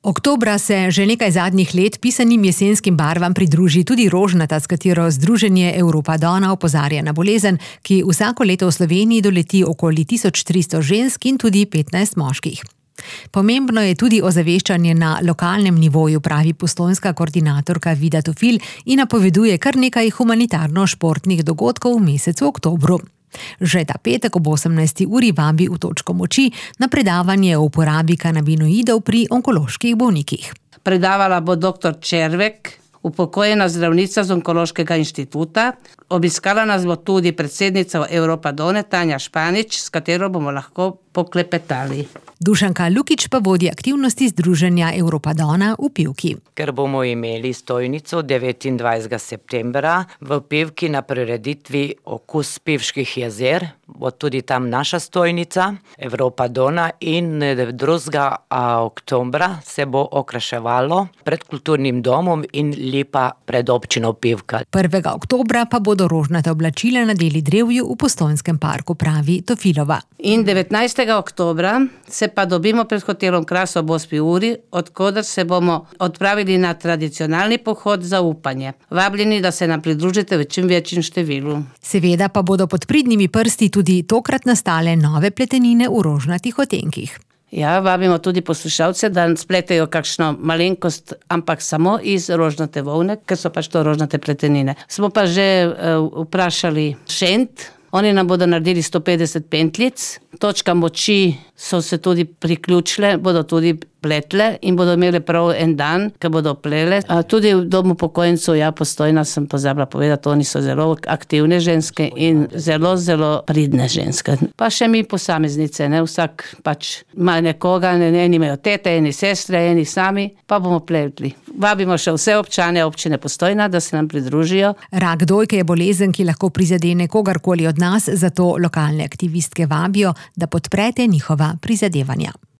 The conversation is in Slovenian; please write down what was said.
Oktobra se že nekaj zadnjih let pisanim jesenskim barvam pridruži tudi rožnata, s katero Združenje Europa Donna opozarja na bolezen, ki vsako leto v Sloveniji doleti okoli 1300 žensk in tudi 15 moških. Pomembno je tudi ozaveščanje na lokalnem nivoju, pravi postojnska koordinatorka Vida Tofil in napoveduje kar nekaj humanitarno-športnih dogodkov v mesecu oktobru. Že ta petek ob 18. uri vabi v Točko moči na predavanje o uporabi kanabinoidov pri onkoloških bolnikih. Predavala bo dr. Červek, upokojena zdravnica z Onkološkega inštituta. Obiskala nas bo tudi predsednica Europa Donne Tanja Španič, s katero bomo lahko poklepetali. Dušanka Lukič pa vodi aktivnosti Združenja Europa Donna v Pivki. Ker bomo imeli stojnico 29. septembra v Pivki na prireditvi Okus Pivških jezer, bo tudi tam naša stojnica Europa Donna in 2. oktobra se bo okraševalo pred kulturnim domom in lipa pred občino Pivka. 1. oktobra pa bodo rožnata oblačila nadeli drevju v Postojnskem parku, pravi Tofilova. In 19. oktobra se pa dobimo pred hotelom Kras ob 8. uri, odkoder se bomo odpravili na tradicionalni pohod za upanje. Vabljeni, da se nam pridružite v čim večjem številu. Seveda pa bodo pod pridnimi prsti tudi tokrat nastale nove pletenine v rožnatih odtenkih. Ja, vabimo tudi poslušalce, da spletejo kakšno malenkost, ampak samo iz rožnate volne, ker so pač to rožnate pletenine. Smo pa že vprašali Šent, oni nam bodo naredili 150 pentljic. Točka moči so se tudi priključile, bodo tudi pletle in bodo imeli prav en dan, ko bodo plele. Tudi v domu upokojencev, ja, Postojna, sem pozabila povedati, oni so zelo aktivne ženske in zelo, zelo pridne ženske. Pa še mi posameznice, ne, vsak pač ima nekoga, eni imajo tete, eni sestre, eni sami, pa bomo pletli. Vabimo še vse občane občine Postojna, da se nam pridružijo. Rak dojke je bolezen, ki lahko prizadene kogarkoli od nas, zato lokalne aktivistke vabijo, da podprete njihova prizadevanja.